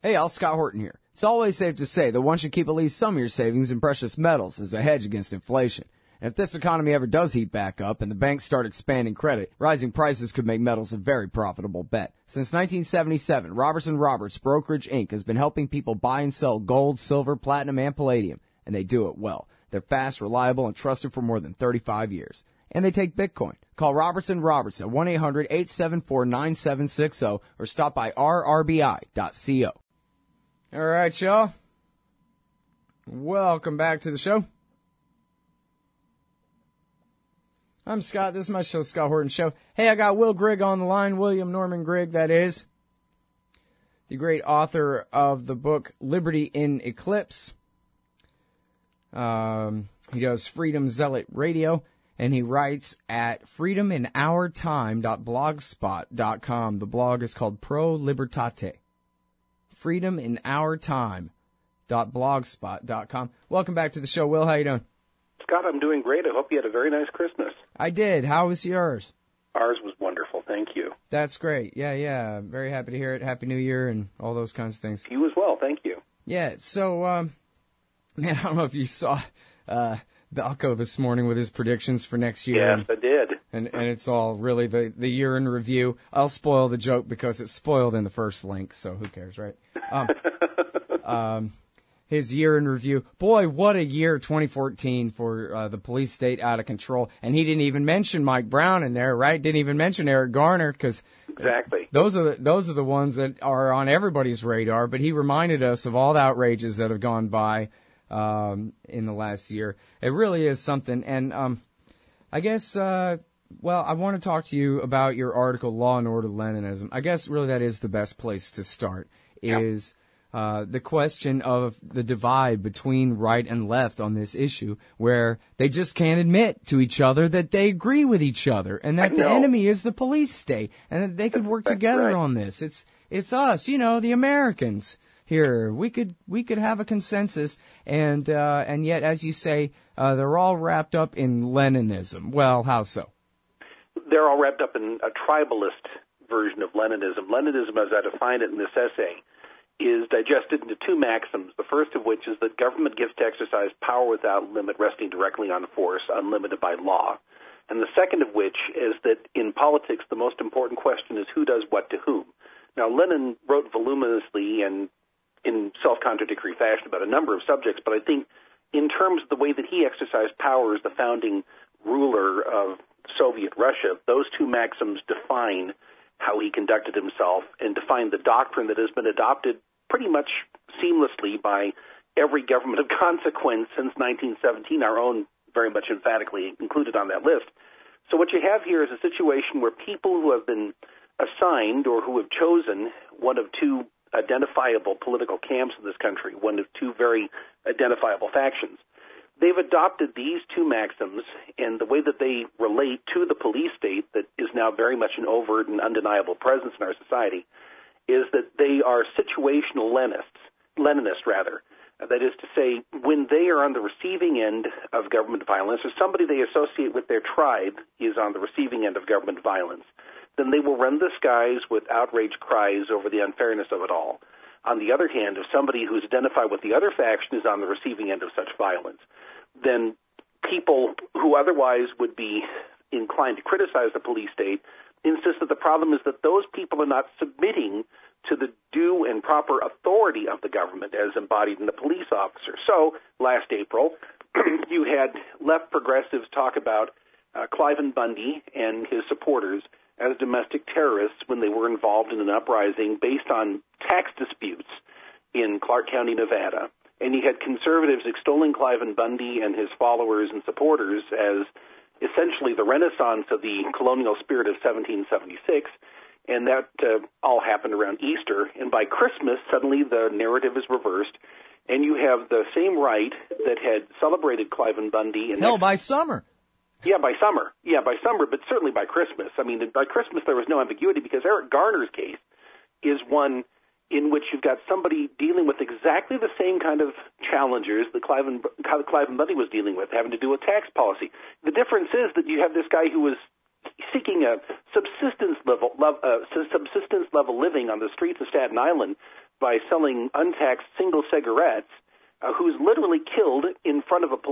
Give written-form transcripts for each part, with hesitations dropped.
Hey, Al, Scott Horton here. It's always safe to say that one should keep at least some of your savings in precious metals as a hedge against inflation. And if this economy ever does heat back up and the banks start expanding credit, rising prices could make metals a very profitable bet. Since 1977, Robertson Roberts Brokerage Inc. has been helping people buy and sell gold, silver, platinum, and palladium, and they do it well. They're fast, reliable, and trusted for more than 35 years. And they take Bitcoin. Call Robertson Roberts at 1-800-874-9760 or stop by rrbi.co. All right, y'all. Welcome back to the show. I'm Scott. This is my show, Scott Horton Show. Hey, I got Will Grigg on the line. William Norman Grigg, that is. The great author of the book Liberty in Eclipse. He does Freedom Zealot Radio, and he writes at freedominourtime.blogspot.com. The blog is called Pro Libertate. freedominourtime.blogspot.com. Welcome back to the show, Will. How you doing? Scott, I'm doing great. I hope you had a very nice Christmas. I did. How was yours? Ours was wonderful. Thank you. That's great. Yeah. Very happy to hear it. Happy New Year and all those kinds of things. You as well. Thank you. Yeah. So, man, I don't know if you saw Balco this morning with his predictions for next year. Yes, I did. And it's all really the year in review. I'll spoil the joke because it's spoiled in the first link, so who cares, right? His year in review. Boy, what a year 2014 for the police state out of control. And he didn't even mention Mike Brown in there, right? Didn't even mention Eric Garner because exactly those are the ones that are on everybody's radar. But he reminded us of all the outrages that have gone by in the last year. It really is something. And I guess, I want to talk to you about your article, Law and Order Leninism. I guess really that is the best place to start, is the question of the divide between right and left on this issue, where they just can't admit to each other that they agree with each other and that the enemy is the police state and that they could work together on this. It's us, the Americans. Here, we could have a consensus, and yet, as you say, they're all wrapped up in Leninism. Well, how so? They're all wrapped up in a tribalist version of Leninism. Leninism, as I define it in this essay, is digested into two maxims, the first of which is that government gives to exercise power without limit, resting directly on force, unlimited by law. And the second of which is that in politics, the most important question is who does what to whom. Now, Lenin wrote voluminously and in self-contradictory fashion about a number of subjects, but I think in terms of the way that he exercised power as the founding ruler of Soviet Russia, those two maxims define how he conducted himself and define the doctrine that has been adopted pretty much seamlessly by every government of consequence since 1917, our own very much emphatically included on that list. So what you have here is a situation where people who have been assigned or who have chosen one of two identifiable political camps in this country, one of two very identifiable factions, they've adopted these two maxims, and the way that they relate to the police state that is now very much an overt and undeniable presence in our society is that they are situational Leninists rather. That is to say, when they are on the receiving end of government violence, or somebody they associate with their tribe is on the receiving end of government violence, then they will rend the skies with outraged cries over the unfairness of it all. On the other hand, if somebody who's identified with the other faction is on the receiving end of such violence, then people who otherwise would be inclined to criticize the police state insist that the problem is that those people are not submitting to the due and proper authority of the government as embodied in the police officer. So, last April, you had left progressives talk about Cliven Bundy and his supporters as domestic terrorists when they were involved in an uprising based on tax disputes in Clark County, Nevada. And you had conservatives extolling Cliven Bundy and his followers and supporters as essentially the renaissance of the colonial spirit of 1776, and that all happened around Easter. And by Christmas, suddenly the narrative is reversed, and you have the same right that had celebrated Cliven Bundy. And by summer. Yeah, by summer, but certainly by Christmas. I mean, by Christmas there was no ambiguity because Eric Garner's case is one in which you've got somebody dealing with exactly the same kind of challenges that Cliven Bundy was dealing with, having to do with tax policy. The difference is that you have this guy who was seeking a subsistence level living on the streets of Staten Island by selling untaxed single cigarettes, who's literally killed in front of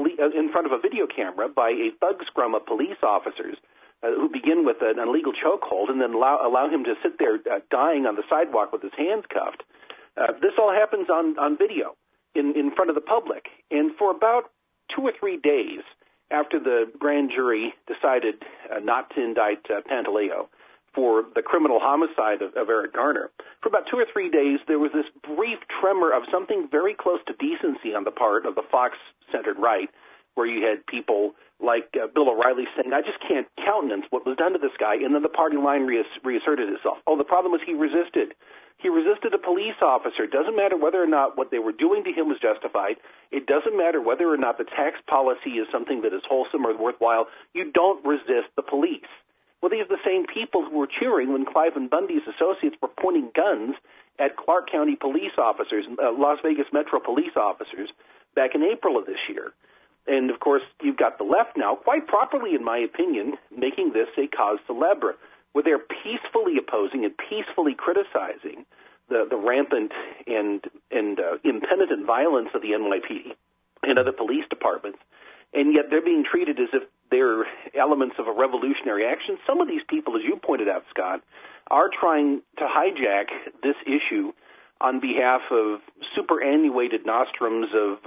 a video camera by a thug scrum of police officers who begin with an illegal chokehold and then allow him to sit there dying on the sidewalk with his hands cuffed. This all happens on video in front of the public. And for about 2 or 3 days after the grand jury decided not to indict Pantaleo for the criminal homicide of Eric Garner, for about 2 or 3 days there was this brief tremor of something very close to decency on the part of the Fox-centered right, where you had people like Bill O'Reilly saying, I just can't countenance what was done to this guy, and then the party line reasserted itself. Oh, the problem was he resisted. He resisted a police officer. It doesn't matter whether or not what they were doing to him was justified. It doesn't matter whether or not the tax policy is something that is wholesome or worthwhile. You don't resist the police. Well, these are the same people who were cheering when Cliven Bundy's associates were pointing guns at Clark County police officers, Las Vegas Metro police officers, back in April of this year. And, of course, you've got the left now, quite properly, in my opinion, making this a cause célèbre, where they're peacefully opposing and peacefully criticizing the rampant and impenitent violence of the NYPD and other police departments, and yet they're being treated as if they're elements of a revolutionary action. Some of these people, as you pointed out, Scott, are trying to hijack this issue on behalf of superannuated nostrums of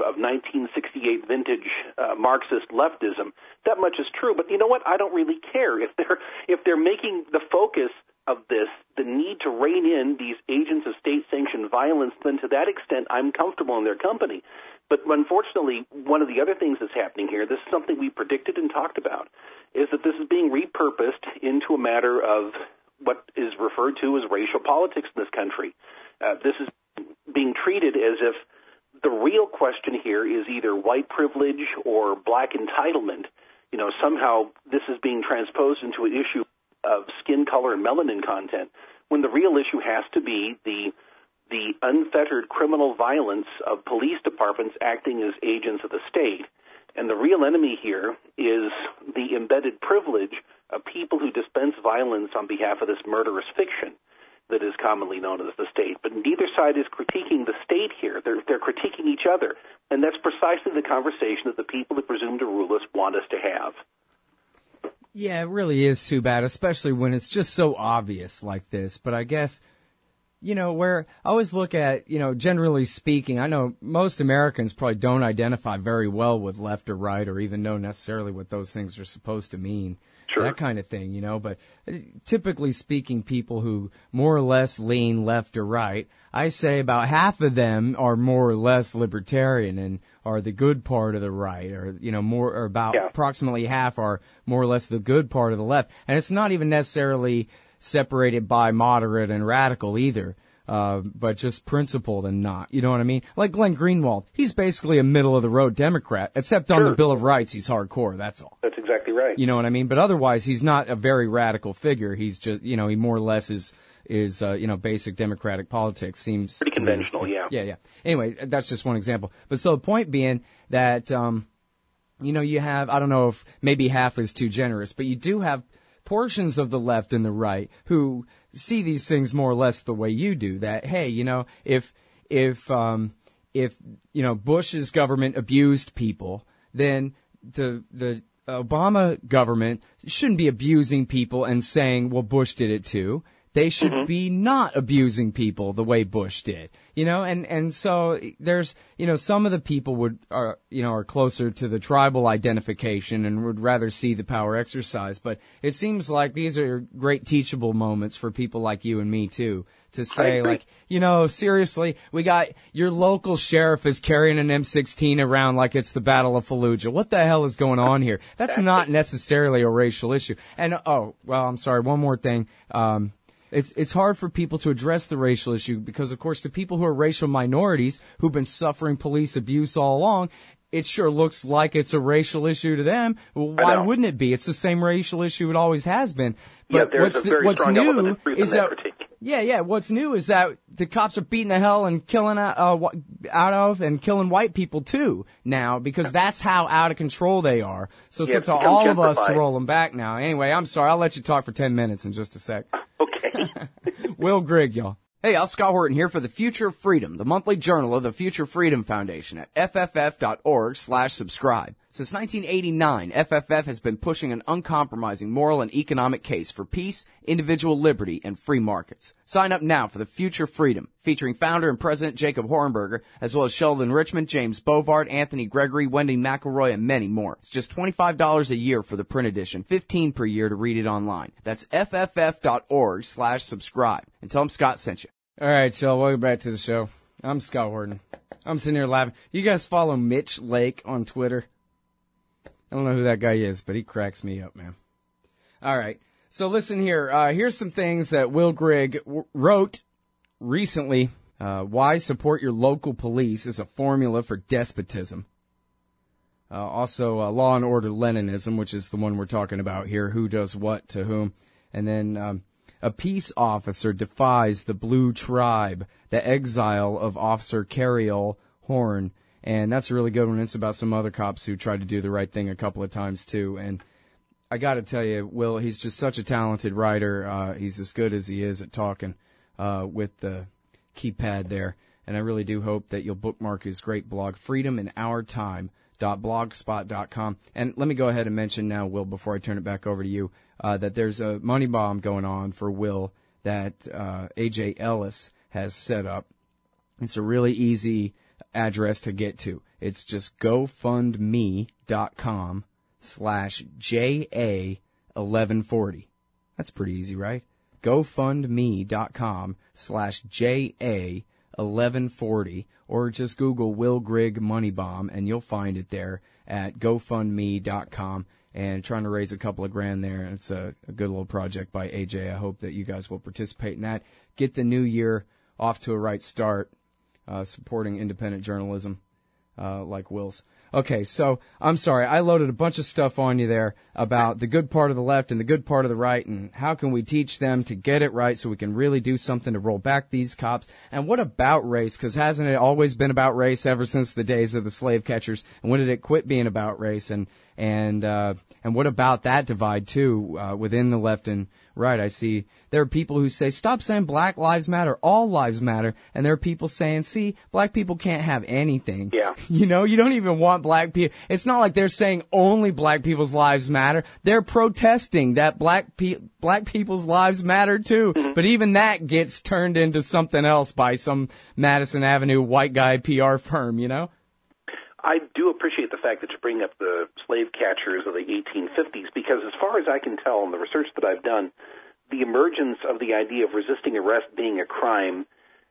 1968 vintage Marxist leftism. That much is true, but you know what? I don't really care if they're making the focus of this the need to rein in these agents of state-sanctioned violence. Then, to that extent, I'm comfortable in their company. But unfortunately, one of the other things that's happening here, this is something we predicted and talked about, is that this is being repurposed into a matter of what is referred to as racial politics in this country. This is being treated as if the real question here is either white privilege or black entitlement. You know, somehow this is being transposed into an issue of skin color and melanin content, when the real issue has to be the unfettered criminal violence of police departments acting as agents of the state. And the real enemy here is the embedded privilege of people who dispense violence on behalf of this murderous fiction that is commonly known as the state. But neither side is critiquing the state here. They're critiquing each other. And that's precisely the conversation that the people who presume to rule us want us to have. Yeah, it really is too bad, especially when it's just so obvious like this. But I guess, you know, where I always look at, you know, generally speaking, I know most Americans probably don't identify very well with left or right or even know necessarily what those things are supposed to mean. Sure. That kind of thing, you know, but typically speaking, people who more or less lean left or right, I say about half of them are more or less libertarian and are the good part of the right, or, you know, more, or about approximately half are more or less the good part of the left. And it's not even necessarily separated by moderate and radical either. But just principled and not. You know what I mean? Like Glenn Greenwald. He's basically a middle-of-the-road Democrat, except on the Bill of Rights, he's hardcore, that's all. That's exactly right. You know what I mean? But otherwise, he's not a very radical figure. He's just, you know, he more or less is you know, basic Democratic politics. Seems pretty conventional, yeah. Yeah. Anyway, that's just one example. But so the point being that, you know, you have, I don't know if maybe half is too generous, but you do have portions of the left and the right who see these things more or less the way you do, that, hey, you know, if you know, Bush's government abused people, then the Obama government shouldn't be abusing people and saying, well, Bush did it too. They should be not abusing people the way Bush did, you know, and so there's, you know, some of the people are closer to the tribal identification and would rather see the power exercised. But it seems like these are great teachable moments for people like you and me too, to say, like, you know, seriously, we got your local sheriff is carrying an M16 around like it's the Battle of Fallujah. What the hell is going on here? That's not necessarily a racial issue. And, oh, well, I'm sorry, one more thing. It's hard for people to address the racial issue because, of course, the people who are racial minorities who've been suffering police abuse all along, it sure looks like it's a racial issue to them. Well, why wouldn't it be? It's the same racial issue it always has been. But what's new is that what's new is that the cops are beating the hell and killing out of and killing white people too now, because that's how out of control they are. So it's up to all of us to roll them back now. Anyway, I'm sorry. I'll let you talk for 10 minutes in just a sec. Okay. Will Grigg, y'all. Hey, Al Scott Horton here for The Future of Freedom, the monthly journal of the Future Freedom Foundation at fff.org/subscribe. Since 1989, FFF has been pushing an uncompromising moral and economic case for peace, individual liberty, and free markets. Sign up now for The Future Freedom, featuring founder and president Jacob Hornberger, as well as Sheldon Richmond, James Bovard, Anthony Gregory, Wendy McElroy, and many more. It's just $25 a year for the print edition, $15 per year to read it online. That's fff.org/subscribe. And tell them Scott sent you. All right, y'all, welcome back to the show. I'm Scott Horton. I'm sitting here laughing. You guys follow Mitch Lake on Twitter? I don't know who that guy is, but he cracks me up, man. All right, so listen here. Here's some things that Will Grigg wrote recently. Why support your local police is a formula for despotism. Also, Law and Order Leninism, which is the one we're talking about here. Who does what to whom? And then a peace officer defies the Blue Tribe, the exile of Officer Cariol Horn. And that's a really good one. It's about some other cops who tried to do the right thing a couple of times, too. And I got to tell you, Will, he's just such a talented writer. He's as good as he is at talking with the keypad there. And I really do hope that you'll bookmark his great blog, freedominourtime.blogspot.com. And let me go ahead and mention now, Will, before I turn it back over to you, that there's a money bomb going on for Will that A.J. Ellis has set up. It's a really easy address to get to. It's just GoFundMe.com/JA1140. That's pretty easy, right? GoFundMe.com/JA1140, or just Google Will Grigg Money Bomb and you'll find it there at GoFundMe.com. And trying to raise a couple of grand there. It's a good little project by AJ. I hope that you guys will participate in that. Get the new year off to a right start, supporting independent journalism like Will's. Okay, so I'm sorry. I loaded a bunch of stuff on you there about the good part of the left and the good part of the right, and how can we teach them to get it right so we can really do something to roll back these cops. And what about race? Because hasn't it always been about race ever since the days of the slave catchers? And when did it quit being about race? And what about that divide too within the left and right? I see there are people who say, stop saying Black Lives Matter, all lives matter. And there are people saying, see, black people can't have anything. Yeah. You know, you don't even want black people. It's not like they're saying only black people's lives matter. They're protesting that black people's lives matter too. Mm-hmm. But even that gets turned into something else by some Madison Avenue white guy PR firm, you know? I do appreciate the fact that you bring up the slave catchers of the 1850s, because as far as I can tell in the research that I've done, the emergence of the idea of resisting arrest being a crime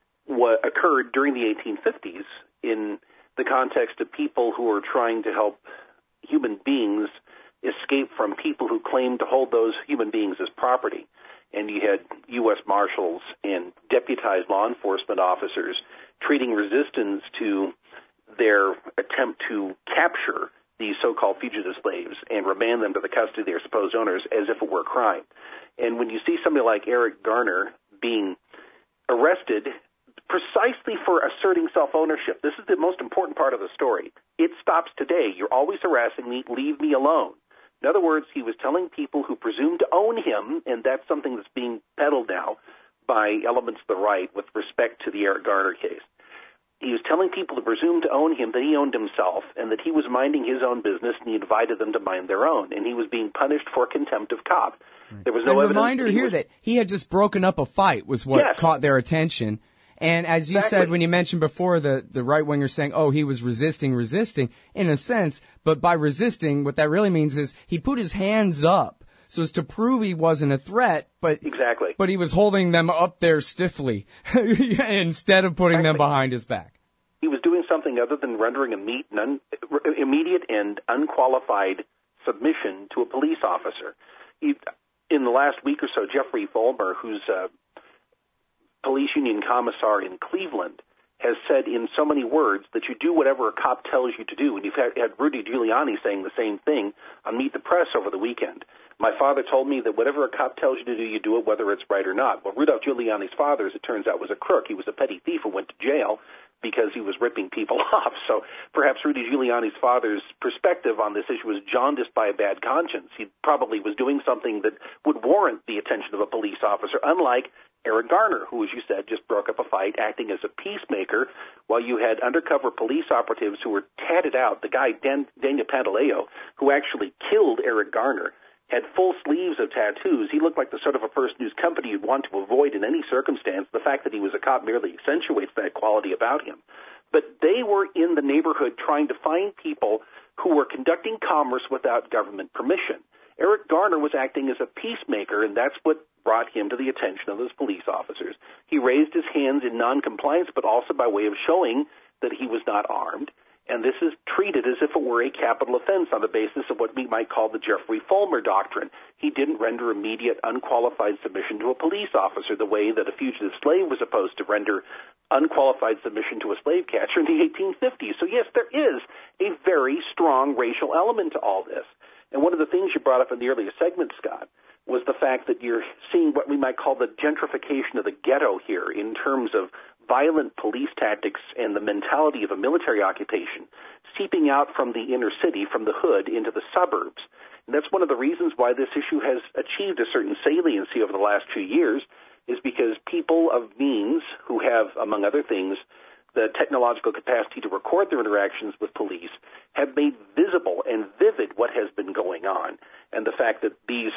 occurred during the 1850s in the context of people who were trying to help human beings escape from people who claimed to hold those human beings as property. And you had U.S. Marshals and deputized law enforcement officers treating resistance to their attempt to capture these so-called fugitive slaves and remand them to the custody of their supposed owners as if it were a crime. And when you see somebody like Eric Garner being arrested precisely for asserting self-ownership, this is the most important part of the story. It stops today. You're always harassing me. Leave me alone. In other words, he was telling people who presume to own him, and that's something that's being peddled now by elements of the right with respect to the Eric Garner case. He was telling people to presume to own him that he owned himself and that he was minding his own business and he invited them to mind their own. And he was being punished for contempt of cop. Right. There was no evidence. Reminder here that he had just broken up a fight was what caught their attention. And as you said, when you mentioned before, the right-winger saying, oh, he was resisting, in a sense. But by resisting, what that really means is he put his hands up so as to prove he wasn't a threat, but but he was holding them up there stiffly instead of putting them behind his back. He was doing something other than rendering immediate and unqualified submission to a police officer. In the last week or so, Jeffrey Vollmer, who's a police union commissar in Cleveland, has said in so many words that you do whatever a cop tells you to do. And you've had Rudy Giuliani saying the same thing on Meet the Press over the weekend. My father told me that whatever a cop tells you to do, you do it whether it's right or not. Well, Rudolph Giuliani's father, as it turns out, was a crook. He was a petty thief who went to jail because he was ripping people off. So perhaps Rudy Giuliani's father's perspective on this issue was jaundiced by a bad conscience. He probably was doing something that would warrant the attention of a police officer, unlike Eric Garner, who, as you said, just broke up a fight acting as a peacemaker, while you had undercover police operatives who were tatted out. The guy, Daniel Pantaleo, who actually killed Eric Garner, had full sleeves of tattoos. He looked like the sort of a person whose company you'd want to avoid in any circumstance. The fact that he was a cop merely accentuates that quality about him. But they were in the neighborhood trying to find people who were conducting commerce without government permission. Eric Garner was acting as a peacemaker, and that's what brought him to the attention of those police officers. He raised his hands in noncompliance, but also by way of showing that he was not armed. And this is treated as if it were a capital offense on the basis of what we might call the Jeffrey Fulmer doctrine. He didn't render immediate, unqualified submission to a police officer the way that a fugitive slave was supposed to render unqualified submission to a slave catcher in the 1850s. So, yes, there is a very strong racial element to all this. And one of the things you brought up in the earlier segment, Scott, was the fact that you're seeing what we might call the gentrification of the ghetto here in terms of violent police tactics and the mentality of a military occupation seeping out from the inner city, from the hood, into the suburbs. And that's one of the reasons why this issue has achieved a certain saliency over the last few years, is because people of means who have, among other things, the technological capacity to record their interactions with police have made visible and vivid what has been going on. And the fact that these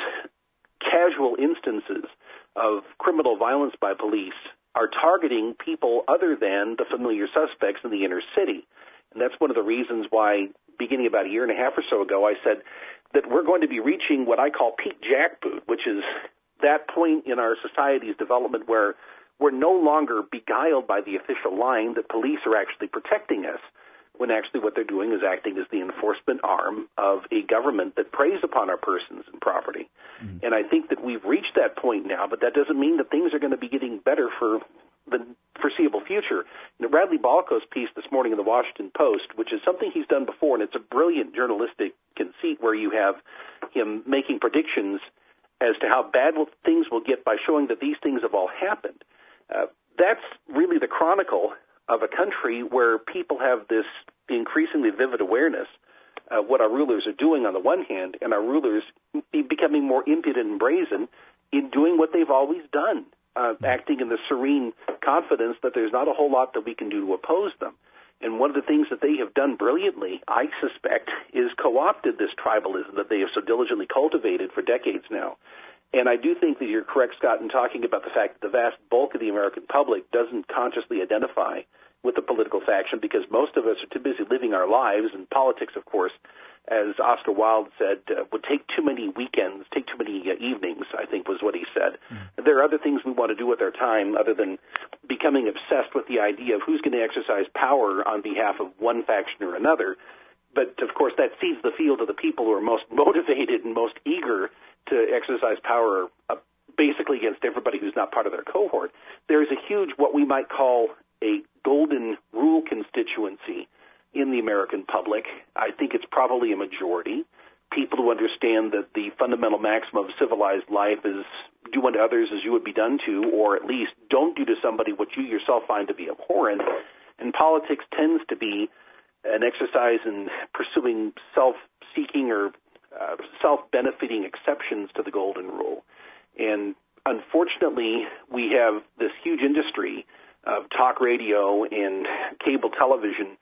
casual instances of criminal violence by police are targeting people other than the familiar suspects in the inner city. And that's one of the reasons why, beginning about a year and a half or so ago, I said that we're going to be reaching what I call peak jackboot, which is that point in our society's development where we're no longer beguiled by the official line that police are actually protecting us, when actually what they're doing is acting as the enforcement arm of a government that preys upon our persons and property. Mm-hmm. And I think that we've reached that point now, but that doesn't mean that things are going to be getting better for the foreseeable future. Bradley Balco's piece this morning in the Washington Post, which is something he's done before, and it's a brilliant journalistic conceit where you have him making predictions as to how bad things will get by showing that these things have all happened. That's really the chronicle of a country where people have this increasingly vivid awareness of what our rulers are doing on the one hand, and our rulers becoming more impudent and brazen in doing what they've always done, acting in the serene confidence that there's not a whole lot that we can do to oppose them. And one of the things that they have done brilliantly, I suspect, is co-opted this tribalism that they have so diligently cultivated for decades now. And I do think that you're correct, Scott, in talking about the fact that the vast bulk of the American public doesn't consciously identify with the political faction because most of us are too busy living our lives, and politics, of course, as Oscar Wilde said, would take too many weekends, take too many evenings, I think was what he said. Mm-hmm. There are other things we want to do with our time other than becoming obsessed with the idea of who's going to exercise power on behalf of one faction or another. But, of course, that seeds the field of the people who are most motivated and most eager to exercise power basically against everybody who's not part of their cohort. There's a huge, what we might call a golden rule constituency in the American public. I think it's probably a majority. People who understand that the fundamental maximum of civilized life is do unto others as you would be done to, or at least don't do to somebody what you yourself find to be abhorrent. And politics tends to be an exercise in pursuing self-seeking or self-benefiting exceptions to the golden rule. And unfortunately, we have this huge industry of talk radio and cable television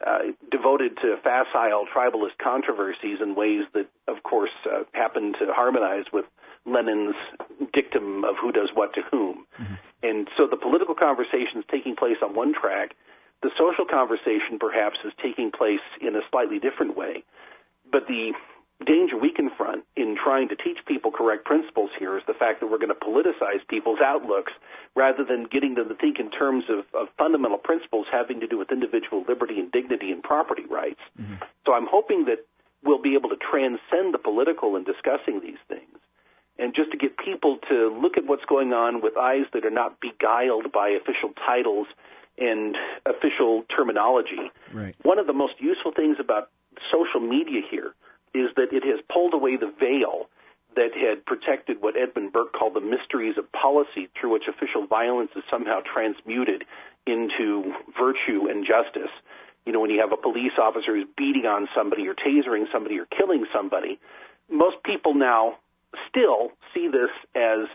devoted to facile tribalist controversies in ways that, of course, happen to harmonize with Lenin's dictum of who does what to whom. Mm-hmm. And so the political conversation is taking place on one track. The social conversation, perhaps, is taking place in a slightly different way. But the danger we confront in trying to teach people correct principles here is the fact that we're going to politicize people's outlooks rather than getting them to think in terms of fundamental principles having to do with individual liberty and dignity and property rights. Mm-hmm. So I'm hoping that we'll be able to transcend the political in discussing these things and just to get people to look at what's going on with eyes that are not beguiled by official titles and official terminology. Right. One of the most useful things about social media here is that it has pulled away the veil that had protected what Edmund Burke called the mysteries of policy, through which official violence is somehow transmuted into virtue and justice. You know, when you have a police officer who's beating on somebody or tasering somebody or killing somebody, most people now still see this as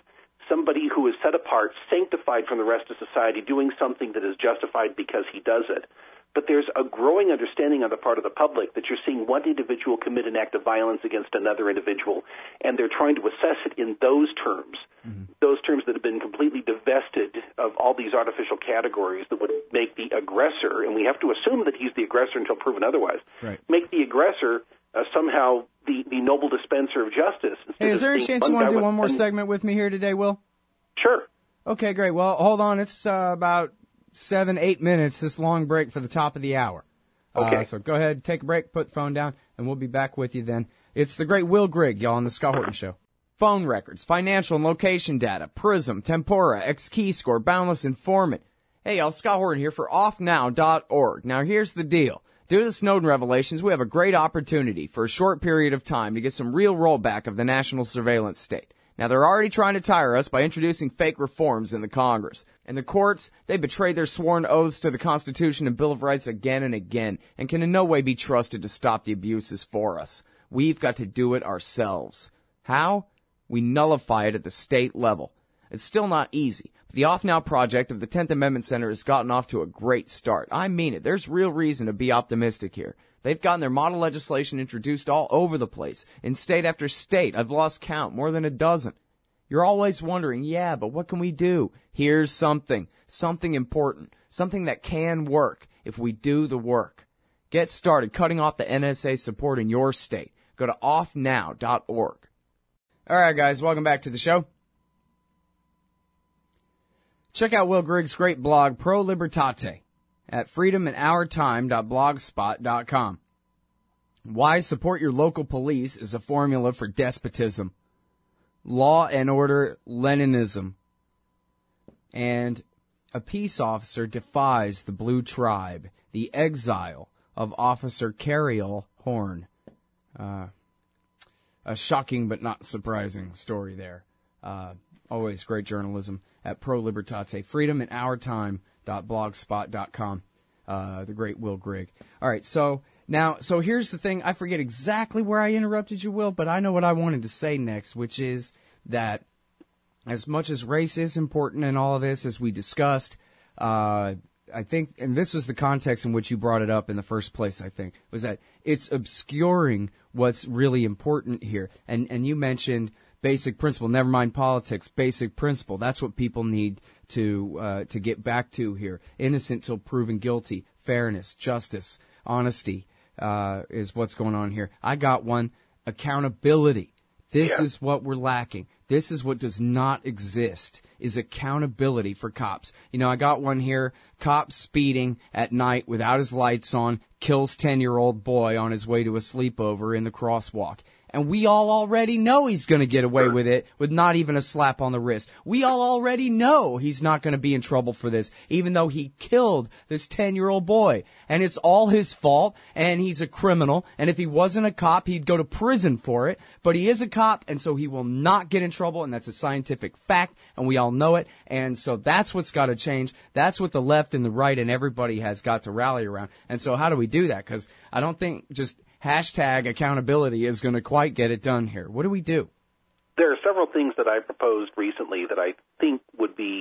somebody who is set apart, sanctified from the rest of society, doing something that is justified because he does it. But there's a growing understanding on the part of the public that you're seeing one individual commit an act of violence against another individual, and they're trying to assess it in those terms, those terms that have been completely divested of all these artificial categories that would make the aggressor, and we have to assume that he's the aggressor until proven otherwise, make the aggressor somehow the noble dispenser of justice. Hey, is there any chance you want to do one more segment with me here today, Will? Sure. Okay, great. Well, hold on. It's about 7-8 minutes, this long break for the top of the hour. Okay. So go ahead, take a break, put the phone down, and we'll be back with you then. It's the great Will Grigg, y'all, on the Scott Horton Show. Phone records, financial and location data, Prism, Tempora, X-Keyscore, Boundless Informant. Hey, y'all, Scott Horton here for offnow.org. Now, here's the deal. Due to the Snowden revelations, we have a great opportunity for a short period of time to get some real rollback of the national surveillance state. Now, they're already trying to tire us by introducing fake reforms in the Congress. And the courts, they betrayed their sworn oaths to the Constitution and Bill of Rights again and again, and can in no way be trusted to stop the abuses for us. We've got to do it ourselves. How? We nullify it at the state level. It's still not easy. But the Off Now project of the 10th Amendment Center has gotten off to a great start. I mean it. There's real reason to be optimistic here. They've gotten their model legislation introduced all over the place, in state after state. I've lost count, more than a dozen. You're always wondering, yeah, but what can we do? Here's something important, something that can work if we do the work. Get started cutting off the NSA support in your state. Go to offnow.org. All right, guys, welcome back to the show. Check out Will Grigg's great blog, Pro Libertate, at freedomourtime.blogspot.com. Why support your local police is a formula for despotism. Law and order Leninism. And a peace officer defies the blue tribe, the exile of Officer Cariol Horn. A shocking but not surprising story there. Always great journalism at Pro Libertate, freedomourtime.blogspot.com. The great Will Grigg. All right, so here's the thing. I forget exactly where I interrupted you, Will, but I know what I wanted to say next, which is that as much as race is important in all of this, as we discussed, I think, and this was the context in which you brought it up in the first place, I think, was that it's obscuring what's really important here. And you mentioned basic principle, never mind politics, basic principle. That's what people need to get back to here. Innocent till proven guilty, fairness, justice, honesty is what's going on here. I got one, accountability. This is what we're lacking. This is what does not exist, is accountability for cops. You know, I got one here, cop speeding at night without his lights on, kills 10-year-old boy on his way to a sleepover in the crosswalk. And we all already know he's going to get away with it with not even a slap on the wrist. We all already know he's not going to be in trouble for this, even though he killed this 10-year-old boy. And it's all his fault, and he's a criminal. And if he wasn't a cop, he'd go to prison for it. But he is a cop, and so he will not get in trouble, and that's a scientific fact, and we all know it. And so that's what's got to change. That's what the left and the right and everybody has got to rally around. And so how do we do that? Because I don't think just hashtag accountability is going to quite get it done here. What do we do? There are several things that I proposed recently that I think would be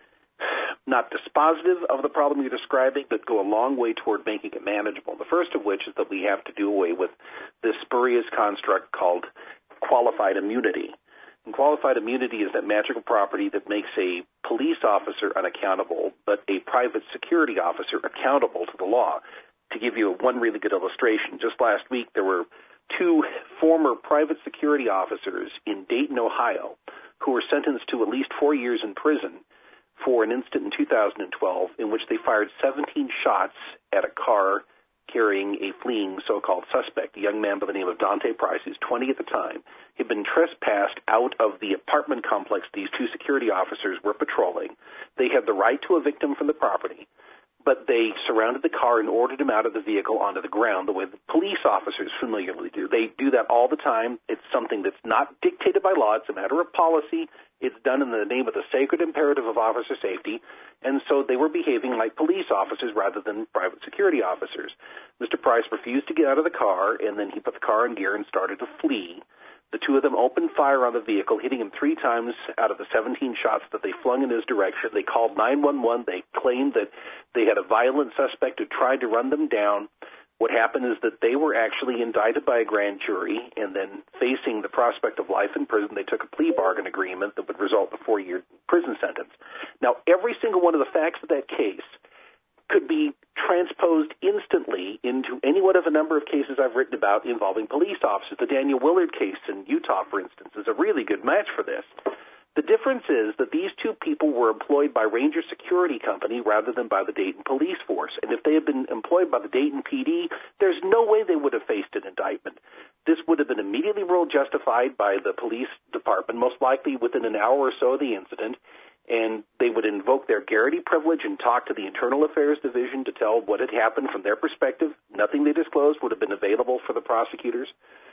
not dispositive of the problem you're describing, but go a long way toward making it manageable. The first of which is that we have to do away with this spurious construct called qualified immunity. And qualified immunity is that magical property that makes a police officer unaccountable, but a private security officer accountable to the law. To give you one really good illustration, just last week there were two former private security officers in Dayton, Ohio, who were sentenced to at least 4 years in prison for an incident in 2012 in which they fired 17 shots at a car carrying a fleeing so-called suspect, a young man by the name of Dante Price, who's 20 at the time. He'd been trespassed out of the apartment complex these two security officers were patrolling. They had the right to evict him from the property, but they surrounded the car and ordered him out of the vehicle onto the ground the way the police officers familiarly do. They do that all the time. It's something that's not dictated by law. It's a matter of policy. It's done in the name of the sacred imperative of officer safety, and so they were behaving like police officers rather than private security officers. Mr. Price refused to get out of the car, and then he put the car in gear and started to flee. The two of them opened fire on the vehicle, hitting him 3 times out of the 17 shots that they flung in his direction. They called 911. They claimed that they had a violent suspect who tried to run them down. What happened is that they were actually indicted by a grand jury, and then facing the prospect of life in prison, they took a plea bargain agreement that would result in a 4-year prison sentence. Now, every single one of the facts of that case could be transposed instantly into any one of a number of cases I've written about involving police officers. The Daniel Willard case in Utah, for instance, is a really good match for this. The difference is that these two people were employed by Ranger Security Company rather than by the Dayton Police Force. And if they had been employed by the Dayton PD, there's no way they would have faced an indictment. This would have been immediately ruled justified by the police department, most likely within an hour or so of the incident, and they would invoke their Garrity privilege and talk to the Internal Affairs Division to tell what had happened from their perspective. Nothing they disclosed would have been available for the prosecutors,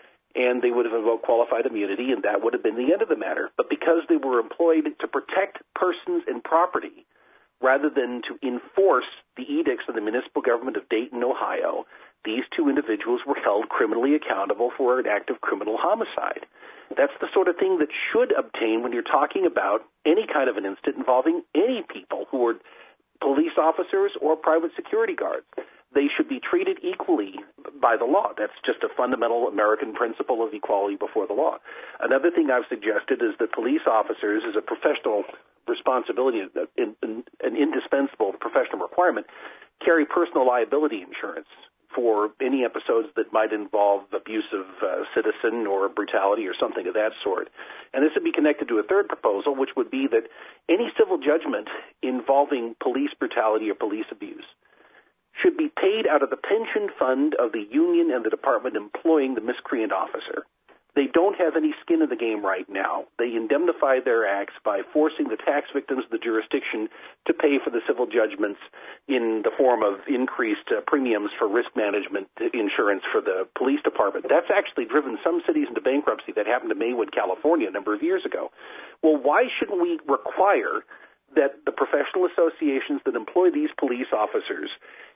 and they would have invoked qualified immunity, and that would have been the end of the matter. But because they were employed to protect persons and property rather than to enforce the edicts of the municipal government of Dayton, Ohio, these two individuals were held criminally accountable for an act of criminal homicide. That's the sort of thing that should obtain when you're talking about any kind of an incident involving any people who are police officers or private security guards. They should be treated equally by the law. That's just a fundamental American principle of equality before the law. Another thing I've suggested is that police officers, as a professional responsibility, an indispensable professional requirement, carry personal liability insurance for any episodes that might involve abuse of citizen or brutality or something of that sort. And this would be connected to a third proposal, which would be that any civil judgment involving police brutality or police abuse should be paid out of the pension fund of the union and the department employing the miscreant officer. They don't have any skin in the game right now. They indemnify their acts by forcing the tax victims of the jurisdiction to pay for the civil judgments in the form of increased premiums for risk management insurance for the police department. That's actually driven some cities into bankruptcy. That happened to Maywood, California, a number of years ago. Well, why shouldn't we require that the professional associations that employ these police officers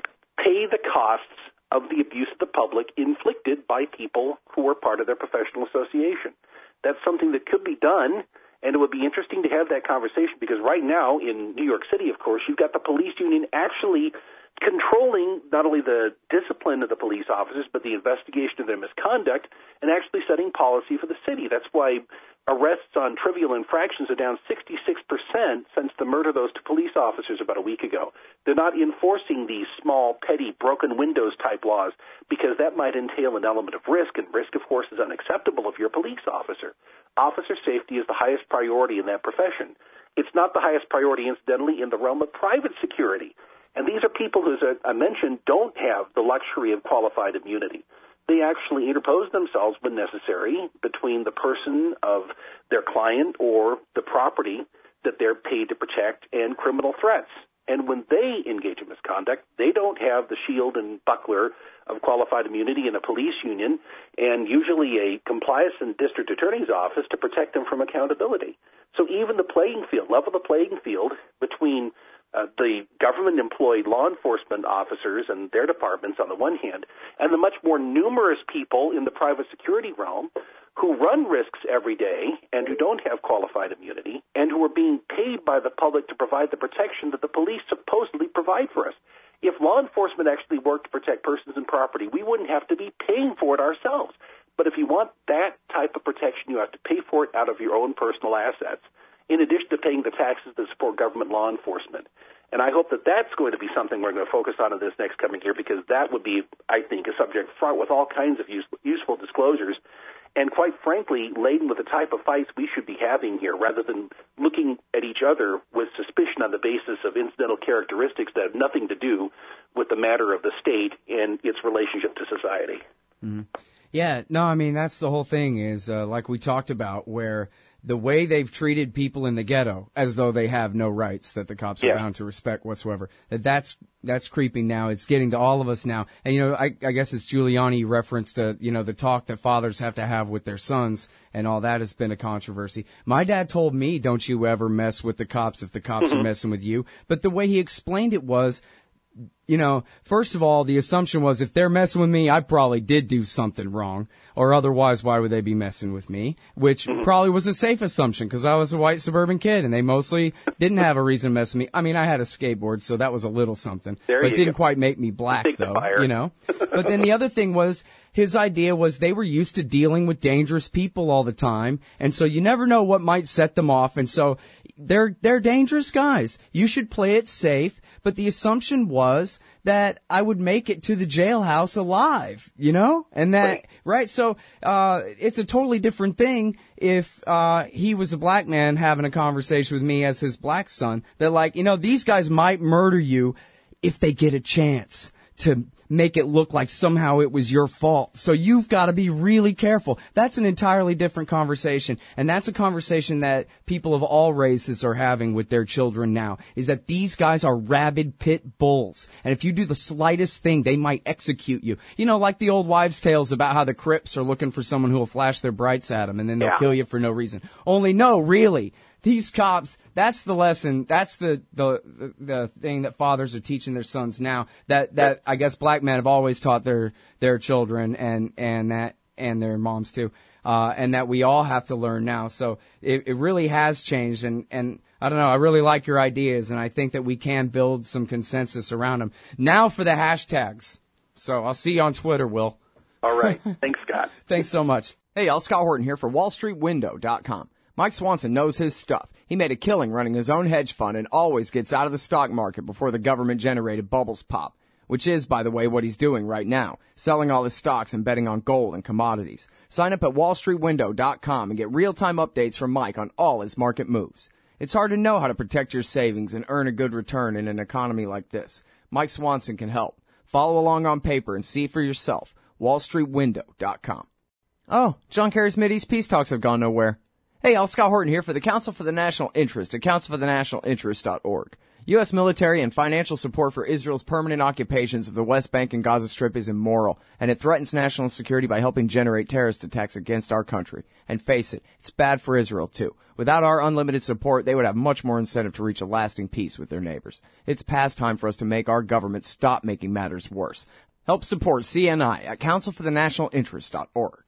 pay the costs of the abuse of the public inflicted by people who are part of their professional association? That's something that could be done, and it would be interesting to have that conversation, because right now in New York City, of course, you've got the police union actually controlling not only the discipline of the police officers, but the investigation of their misconduct, and actually setting policy for the city. That's why arrests on trivial infractions are down 66% since the murder of those two police officers about a week ago. They're not enforcing these small, petty, broken windows type laws because that might entail an element of risk, and risk, of course, is unacceptable if you're a police officer. Officer safety is the highest priority in that profession. It's not the highest priority, incidentally, in the realm of private security. And these are people who, as I mentioned, don't have the luxury of qualified immunity. They actually interpose themselves, when necessary, between the person of their client or the property that they're paid to protect and criminal threats. And when they engage in misconduct, they don't have the shield and buckler of qualified immunity in a police union and usually a compliant district attorney's office to protect them from accountability. So even level the playing field between the government-employed law enforcement officers and their departments on the one hand, and the much more numerous people in the private security realm who run risks every day and who don't have qualified immunity and who are being paid by the public to provide the protection that the police supposedly provide for us. If law enforcement actually worked to protect persons and property, we wouldn't have to be paying for it ourselves. But if you want that type of protection, you have to pay for it out of your own personal assets, in addition to paying the taxes that support government law enforcement. And I hope that that's going to be something we're going to focus on in this next coming year, because that would be, I think, a subject fraught with all kinds of useful disclosures, and quite frankly, laden with the type of fights we should be having here, rather than looking at each other with suspicion on the basis of incidental characteristics that have nothing to do with the matter of the state and its relationship to society. Mm-hmm. Yeah, no, I mean, that's the whole thing is, like we talked about, where the way they've treated people in the ghetto as though they have no rights that the cops are bound to respect whatsoever. That's creeping now. It's getting to all of us now. And, I guess it's Giuliani referenced to, the talk that fathers have to have with their sons, and all that has been a controversy. My dad told me, don't you ever mess with the cops if the cops are messing with you. But the way he explained it was, first of all, the assumption was if they're messing with me, I probably did do something wrong, or otherwise, why would they be messing with me? Which probably was a safe assumption because I was a white suburban kid and they mostly didn't have a reason to mess with me. I mean, I had a skateboard, so that was a little something, but it didn't quite make me black though, But then the other thing was his idea was they were used to dealing with dangerous people all the time, and so you never know what might set them off, and so they're dangerous guys. You should play it safe. But the assumption was that I would make it to the jailhouse alive, and that, right? So, it's a totally different thing if, he was a black man having a conversation with me as his black son that these guys might murder you if they get a chance to make it look like somehow it was your fault. So you've got to be really careful. That's an entirely different conversation. And that's a conversation that people of all races are having with their children now, is that these guys are rabid pit bulls. And if you do the slightest thing, they might execute you. Like the old wives' tales about how the Crips are looking for someone who will flash their brights at them and then they'll kill you for no reason. Only no, really. These cops, that's the lesson, that's the thing that fathers are teaching their sons now, that I guess black men have always taught their children and their moms too, and that we all have to learn now. So it really has changed, and I don't know, I really like your ideas, and I think that we can build some consensus around them. Now for the hashtags. So I'll see you on Twitter, Will. All right. Thanks, Scott. Thanks so much. Hey, y'all, Scott Horton here for WallStreetWindow.com. Mike Swanson knows his stuff. He made a killing running his own hedge fund and always gets out of the stock market before the government-generated bubbles pop, which is, by the way, what he's doing right now, selling all his stocks and betting on gold and commodities. Sign up at WallStreetWindow.com and get real-time updates from Mike on all his market moves. It's hard to know how to protect your savings and earn a good return in an economy like this. Mike Swanson can help. Follow along on paper and see for yourself. WallStreetWindow.com. Oh, John Kerry's Mideast peace talks have gone nowhere. Hey, y'all, Scott Horton here for the Council for the National Interest at councilforthenationalinterest.org. U.S. military and financial support for Israel's permanent occupations of the West Bank and Gaza Strip is immoral, and it threatens national security by helping generate terrorist attacks against our country. And face it, it's bad for Israel, too. Without our unlimited support, they would have much more incentive to reach a lasting peace with their neighbors. It's past time for us to make our government stop making matters worse. Help support CNI at councilforthenationalinterest.org.